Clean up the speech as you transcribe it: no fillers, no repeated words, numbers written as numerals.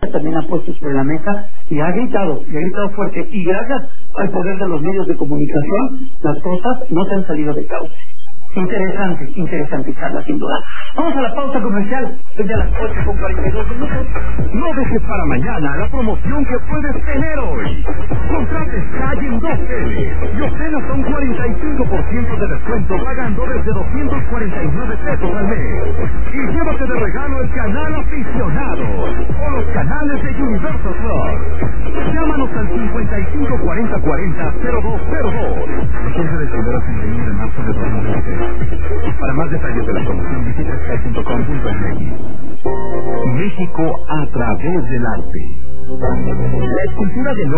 también ha puesto sobre la mesa y ha gritado fuerte, y gracias al poder de los medios de comunicación, las cosas no se han salido de cauce. Interesante charla, sin duda. Vamos a la pausa comercial, desde las 8:42. No dejes para mañana la promoción que puedes tener hoy. Contrate Sky en 2 teles y obtén hasta un 45% de descuento pagando desde 249 pesos al mes. Y llévate de regalo el canal aficionado o los canales de Universal Plus. Llámanos al 554040-0202. Vigencia del 1 al 31 de marzo de 2020. Para más detalles de la promoción, visita sky.com.mx. México a través del arte. La escultura de